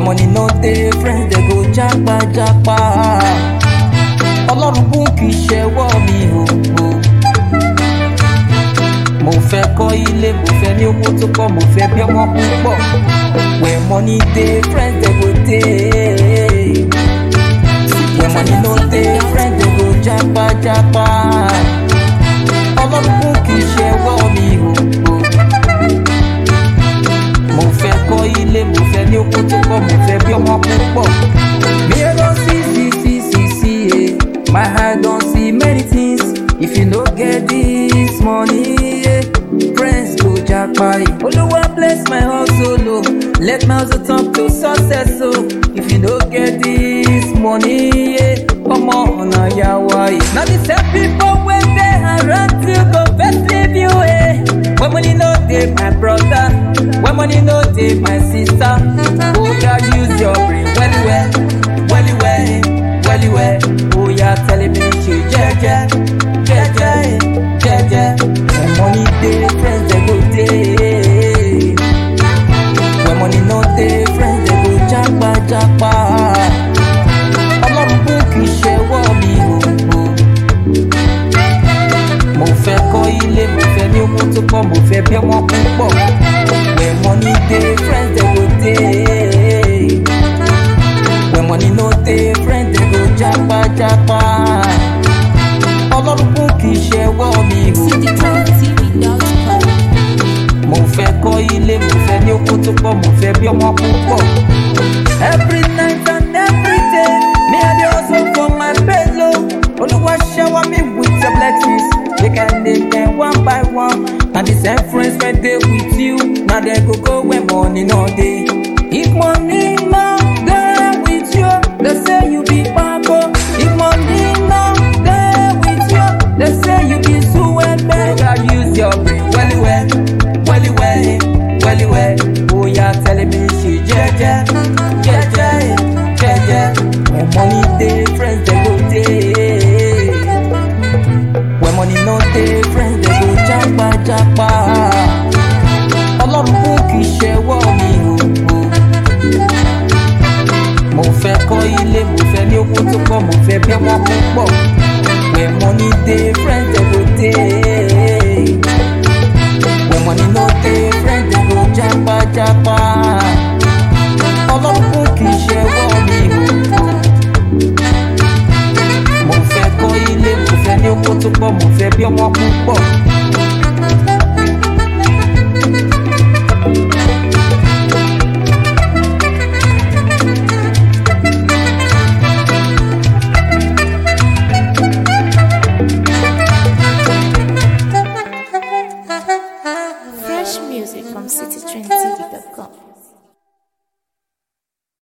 money no dey, friends they go japa japa. Ọlọ́run bùn kì í ṣẹwọ́ mi o. Mo fẹ́ kọ́ ilé, mo fẹ́ ní owó tó pọ̀, mo fẹ́ bí ọmọ púpọ̀. When money dey, friends they go dey. When money no dey, friends they go japa japa. Ọlọ́run bùn kì í ṣẹwọ́ mi o. Mo fẹ́ kọ́ ilé, mo fẹ́ ní owó tó pọ̀, mo fẹ́ bí ọmọ púpọ̀. Me I don see, my heart don see many things. If you no get this money, friends go japa. Oluwa bless my hustle, oh. Let my hustle turn to success, oh. If you no get this money, come on, na yawa. Now the same people when they around you go best leave you, When money no dey, my brother. When money no dey, my sister. Oh, God, use your brain well. Oh, yeah, telling me she jeje. When money dey, friends they go dey. When money no dey, friends they go japa. Ọlọ́run bùn kì í ṣẹwọ́ mi o. Mo fẹ́ kọ́ ilé, mo fẹ́ ní owó tó pọ̀, mo fẹ́ bí ọmọ púpọ̀. When money dey, friends they go dey. When money no dey, friends they go japa. Ọlọ́run bùn kì í ṣẹwọ́ mi o. Mo fẹ́ kọ́ ilé, mo fẹ́ ní owó tó pọ̀, mo fẹ́ bí ọmọ púpọ̀. Every night and every day, me I dey hustle for my bello. Olúwa shower me with your blessings. They can name them one by one. And the same friends when they with you, now they go when money no dey. If money no dey with you, they say you be babo. If money no dey with you, they say you be suwebe. God use your brain well. Oh yeah, telling me she jeje. When money dey, friends they go dey. When money no dey, friends they go japa. Ọlọ́run bùn kì í ṣẹwọ́ mi o. Mo fẹ́ kọ́ ilé, mo fẹ́ ní owó tó pọ̀, mo fẹ́ bí ọmọ púpọ̀. When money dey, friends they go dey. When money no dey, friends they go japa. Ọlọ́run bùn kì í ṣẹwọ́ mi o. Mo fẹ́ kọ́ ilé, mo fẹ́ ní owó tó pọ̀, mo fẹ́ bí ọmọ púpọ̀. Fresh music from citytrendtv.com.